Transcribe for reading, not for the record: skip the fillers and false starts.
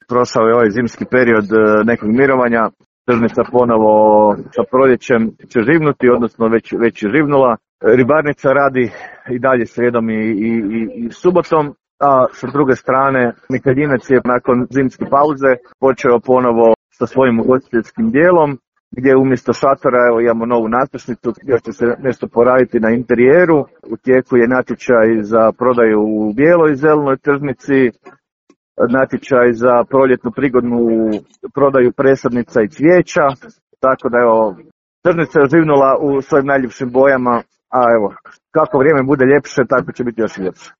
prošao je ovaj zimski period nekog mirovanja. Tržnica ponovo sa proljećem će živnuti, odnosno već je živnula. Ribarnica radi i dalje srijedom i subotom, a sa druge strane Mikaljinac je nakon zimske pauze počeo ponovo sa svojim ugostiteljskim dijelom, gdje umjesto šatora imamo novu natpešnicu, još će se nešto poraditi na interijeru. U tijeku je natječaj za prodaju u bijeloj i zelenoj tržnici, natječaj za proljetnu prigodnu prodaju presadnica i cvijeća, tako da tržnica je živnula u svojim najljepšim bojama, a kako vrijeme bude ljepše, tako će biti još i ljepše.